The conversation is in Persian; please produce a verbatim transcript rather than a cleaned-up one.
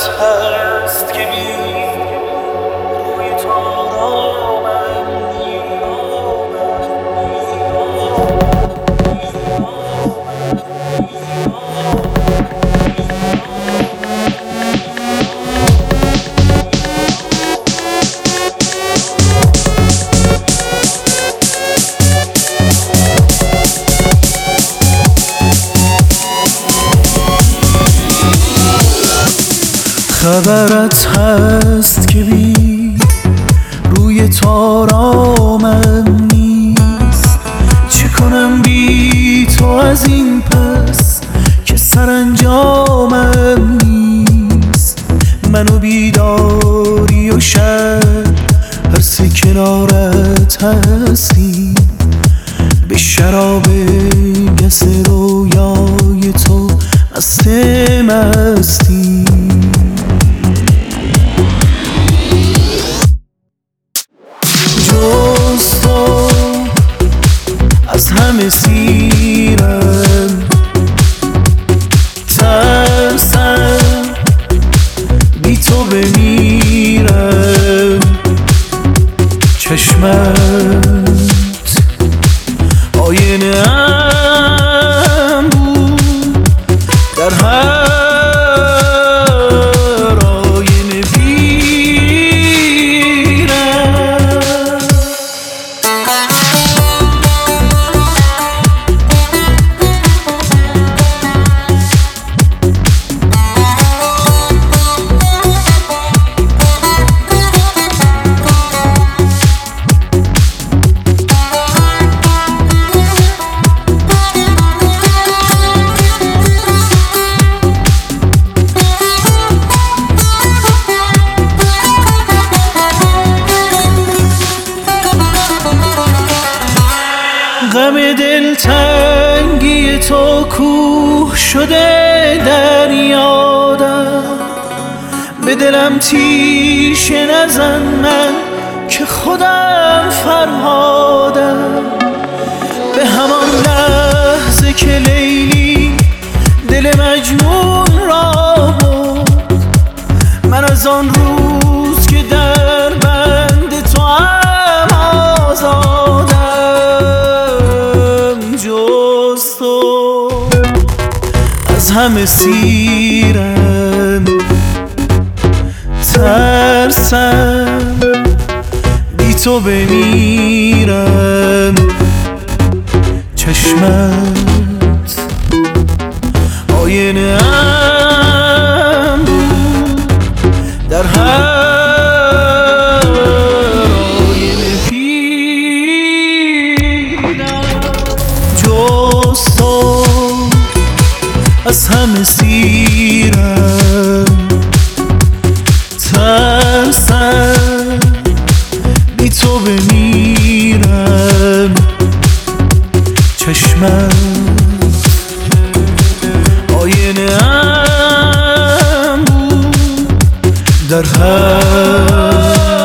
هست که بی روی تارا من خبرت هست که بی روی تارا من نیست. چه کنم بی تو از این پس که سرانجامم نیست. منو بیداری و شب هر سه کنارت هستی. به شراب گس رویای تو مست مستی. جز تو از همه سیرم، ترسم بی تو بمیرم. چشمت آینه ام بود در هر آینه بیرم. غم دلتنگی تو کوه شده در یادم. به دلم تیشه نزن من که خودم فرهادم. به همان لحظه که لیلی دل مجنون را برد، من از آن روز که در بند تو هم آزادم. جز تو از همه سیرم، ترسم بی تو بمیرم. چشمت آینه ام بود در هر آینه پیرم. جز تو از همه سیرم، ترسم بی تو بمیرم. چشمت آینه ام بود در هر